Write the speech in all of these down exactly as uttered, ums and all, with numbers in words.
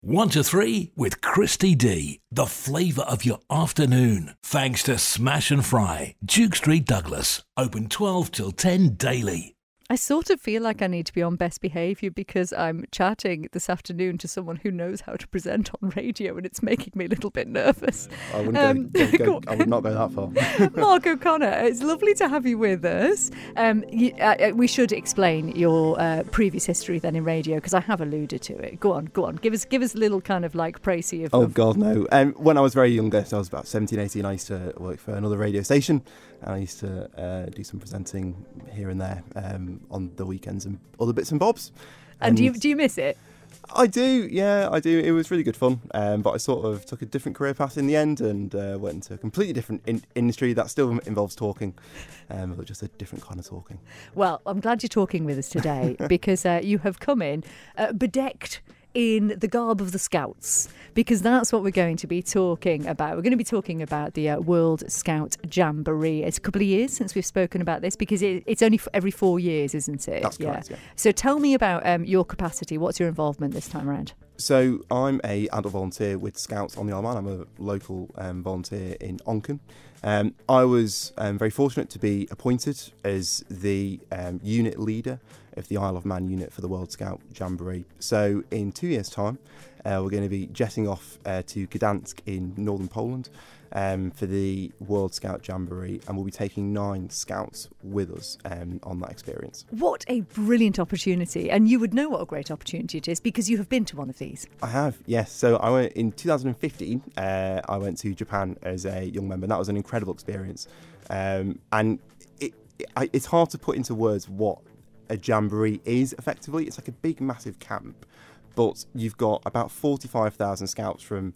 One to three with Christy D. The flavour of your afternoon. Thanks to Smash and Fry, Duke Street, Douglas. Open twelve till ten daily. I sort of feel like I need to be on best behaviour because I'm chatting this afternoon to someone who knows how to present on radio, and it's making me a little bit nervous. I wouldn't um, go, go, go, I would not go that far. Mark O'Connor, it's lovely to have you with us. Um, you, uh, we should explain your uh, previous history then in radio, because I have alluded to it. Go on, go on. Give us give us a little kind of like précis of... Oh, of... God, no. Um, when I was very younger, so I was about seventeen, eighteen, I used to work for another radio station, and I used to uh, do some presenting here and there um, on the weekends and other bits and bobs. And, and do you do you miss it? I do, yeah, I do. It was really good fun, um, but I sort of took a different career path in the end and uh, went into a completely different in- industry that still involves talking, um, but just a different kind of talking. Well, I'm glad you're talking with us today because uh, you have come in uh, bedecked in the garb of the Scouts, because that's what we're going to be talking about. We're going to be talking about the uh, World Scout Jamboree. It's a couple of years since we've spoken about this, because it, it's only f- every four years, isn't it? That's correct, yeah. yeah. So tell me about um, your capacity. What's your involvement this time around? So I'm a adult volunteer with Scouts on the Isle of Man. I'm a local um, volunteer in Onchan. Um, I was um, very fortunate to be appointed as the um, unit leader of the Isle of Man unit for the World Scout Jamboree. So in two years' time, uh, we're going to be jetting off uh, to Gdansk in northern Poland um, for the World Scout Jamboree, and we'll be taking nine Scouts with us um, on that experience. What a brilliant opportunity, and you would know what a great opportunity it is because you have been to one of these. I have, yes. So I went in two thousand fifteen. Uh, I went to Japan as a young member, and that was an incredible experience. Um, and it, it, it's hard to put into words what a jamboree is effectively. It's like a big massive camp, but you've got about forty-five thousand scouts from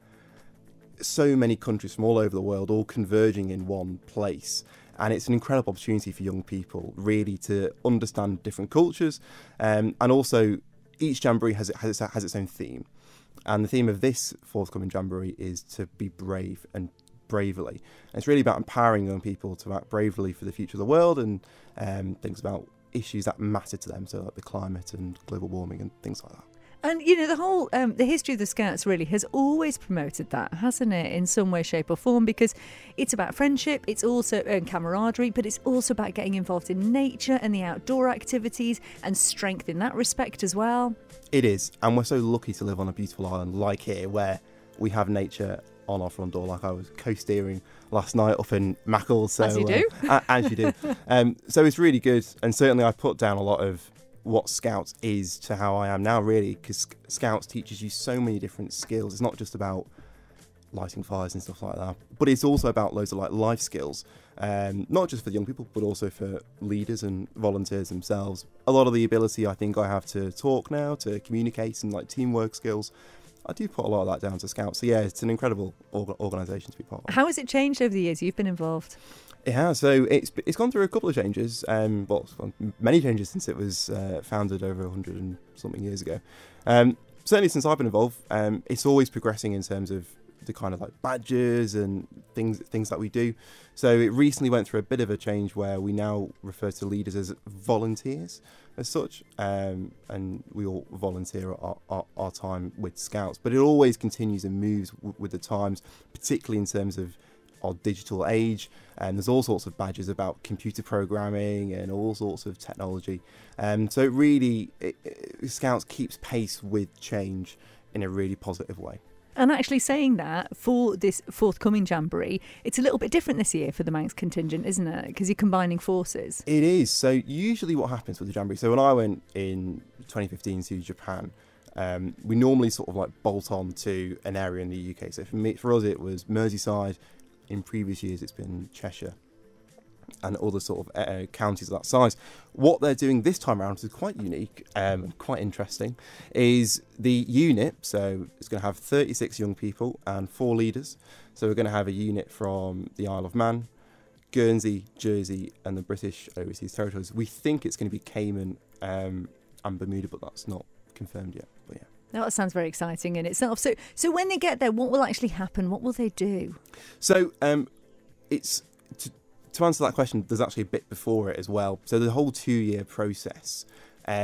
so many countries from all over the world all converging in one place, and it's an incredible opportunity for young people really to understand different cultures, um, and also each jamboree has, has, has its own theme, and the theme of this forthcoming jamboree is to be brave and bravely. And it's really about empowering young people to act bravely for the future of the world and um, things about issues that matter to them, so like the climate and global warming and things like that. And, you know, the whole, um, the history of the Scouts really has always promoted that, hasn't it, in some way, shape or form, because it's about friendship, it's also and camaraderie, but it's also about getting involved in nature and the outdoor activities and strength in that respect as well. It is, and we're so lucky to live on a beautiful island like here, where we have nature on our front door. Like I was co-steering last night up in Mackle. So, as you do. Uh, as you do. Um, so it's really good, and certainly I put down a lot of what Scouts is to how I am now, really, because Scouts teaches you so many different skills. It's not just about lighting fires and stuff like that, but it's also about loads of like life skills, um, not just for young people, but also for leaders and volunteers themselves. A lot of the ability I think I have to talk now, to communicate, and like teamwork skills, I do put a lot of that down to Scouts. So yeah, it's an incredible org- organisation to be part of. How has it changed over the years you've been involved? It has. So it's it's gone through a couple of changes. Um, well, it's gone many changes since it was uh, founded over a hundred and something years ago. Um, certainly since I've been involved, um, it's always progressing in terms of the kind of like badges and things things that we do. So it recently went through a bit of a change where we now refer to leaders as volunteers as such, um, and we all volunteer our, our, our time with Scouts. But it always continues and moves w- with the times, particularly in terms of our digital age, and there's all sorts of badges about computer programming and all sorts of technology. Um, so it really, it, it, Scouts keeps pace with change in a really positive way. And actually saying that, for this forthcoming Jamboree, it's a little bit different this year for the Manx contingent, isn't it? Because you're combining forces. It is. So usually what happens with the Jamboree, so when I went in twenty fifteen to Japan, um, we normally sort of like bolt on to an area in the U K. So for me, for us, it was Merseyside. In previous years, it's been Cheshire and other sort of uh, counties of that size. What they're doing this time around, which is quite unique um, and quite interesting, is the unit. So it's going to have thirty-six young people and four leaders. So we're going to have a unit from the Isle of Man, Guernsey, Jersey, and the British Overseas Territories. We think it's going to be Cayman um, and Bermuda, but that's not confirmed yet. But yeah. No, that sounds very exciting in itself. So, so when they get there, what will actually happen? What will they do? So, um, it's to, to answer that question. There's actually a bit before it as well. So the whole two-year process, um,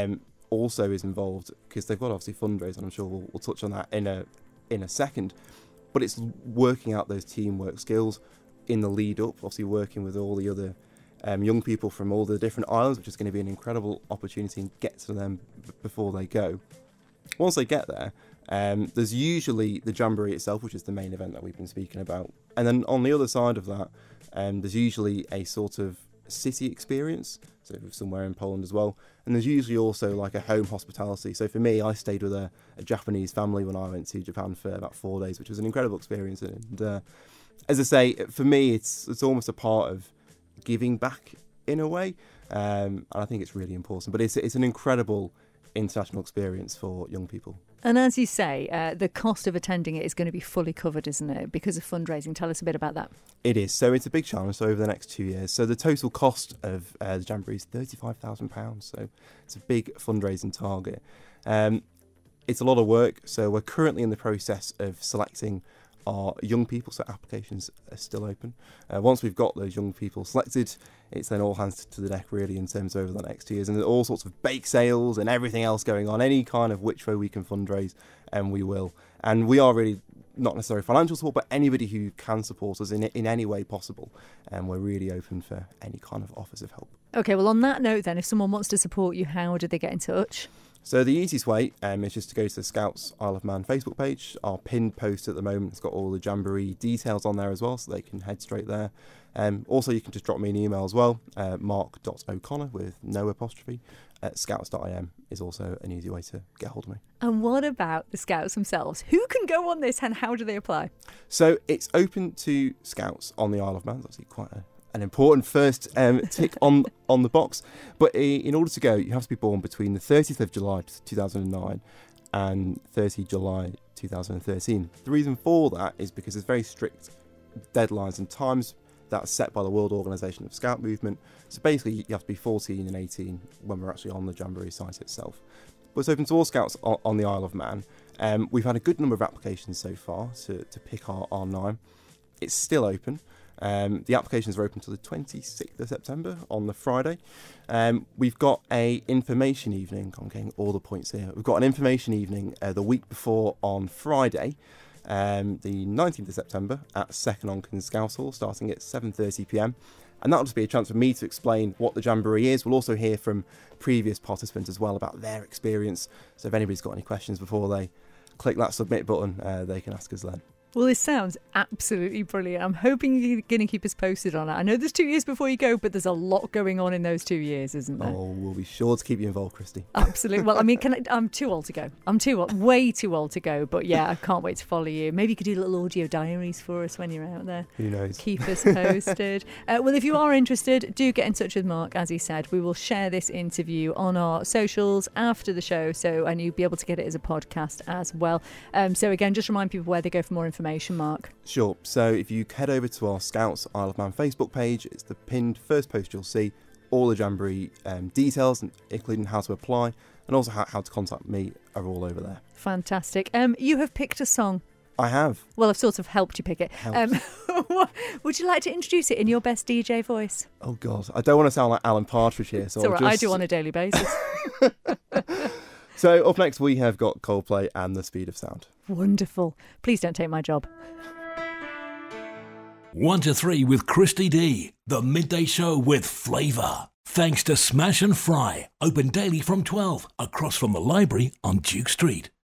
also is involved because they've got obviously fundraising. I'm sure we'll, we'll touch on that in a in a second. But it's working out those teamwork skills in the lead up. Obviously, working with all the other um, young people from all the different islands, which is going to be an incredible opportunity, and get to them b- before they go. Once they get there, um, there's usually the Jamboree itself, which is the main event that we've been speaking about. And then on the other side of that, um, there's usually a sort of city experience, so somewhere in Poland as well. And there's usually also like a home hospitality. So for me, I stayed with a, a Japanese family when I went to Japan for about four days, which was an incredible experience. And uh, as I say, for me, it's it's almost a part of giving back in a way. Um, and I think it's really important. But it's it's an incredible international experience for young people. And as you say, uh, the cost of attending it is going to be fully covered, isn't it, because of fundraising? Tell us a bit about that. It is. So it's a big challenge. So over the next two years. So the total cost of uh, the Jamboree is thirty-five thousand pounds. So it's a big fundraising target. Um, it's a lot of work. So we're currently in the process of selecting our young people. So applications are still open. Uh, once we've got those young people selected, it's then all hands to the deck really in terms of over the next two years. And there's all sorts of bake sales and everything else going on. Any kind of which way we can fundraise, and we will. And we are really not necessarily financial support, but anybody who can support us in in any way possible. And we're really open for any kind of offers of help. OK, well, on that note then, if someone wants to support you, how do they get in touch? So the easiest way um, is just to go to the Scouts Isle of Man Facebook page. Our pinned post at the moment has got all the Jamboree details on there as well, so they can head straight there. Um, also, you can just drop me an email as well, uh, mark dot o'connor with no apostrophe at scouts dot I M is also an easy way to get hold of me. And what about the Scouts themselves? Who can go on this and how do they apply? So it's open to Scouts on the Isle of Man. That's actually quite a an important first um, tick on on the box. But in order to go, you have to be born between the thirtieth of July two thousand nine and thirtieth of July two thousand thirteen. The reason for that is because there's very strict deadlines and times that's set by the World Organisation of Scout Movement. So basically, you have to be fourteen and eighteen when we're actually on the Jamboree site itself. But it's open to all Scouts on, on the Isle of Man. Um, we've had a good number of applications so far to, to pick our, our nine. It's still open. Um, the applications are open till the twenty-sixth of September on the Friday. Um, we've got a information evening. I'm getting all the points here. We've got an information evening uh, the week before on Friday, um, the nineteenth of September at Second Onken Scouts Hall, starting at seven thirty p m. And that'll just be a chance for me to explain what the Jamboree is. We'll also hear from previous participants as well about their experience. So if anybody's got any questions before they click that submit button, uh, they can ask us then. Well, this sounds absolutely brilliant. I'm hoping you're going to keep us posted on it. I know there's two years before you go, but there's a lot going on in those two years, isn't there? Oh, we'll be sure to keep you involved, Christy. Absolutely. Well, I mean, can I, I'm too old to go. I'm too old, way too old to go. But yeah, I can't wait to follow you. Maybe you could do little audio diaries for us when you're out there. Who knows? Keep us posted. uh, well, if you are interested, do get in touch with Mark. As he said, we will share this interview on our socials after the show, so and you'll be able to get it as a podcast as well. Um, so again, just remind people where they go for more information, Mark. Sure. So if you head over to our Scouts Isle of Man Facebook page, it's the pinned first post you'll see. All the Jamboree um, details, including how to apply, and also how, how to contact me, are all over there. Fantastic. Um, you have picked a song. I have. Well, I've sort of helped you pick it. Um, would you like to introduce it in your best D J voice? Oh, God. I don't want to sound like Alan Partridge here. So it's all right. just... I do on a daily basis. So up next, we have got Coldplay and The Speed of Sound. Wonderful. Please don't take my job. One to three with Christy D, the midday show with flavour. Thanks to Smash and Fry, open daily from twelve, across from the library on Duke Street.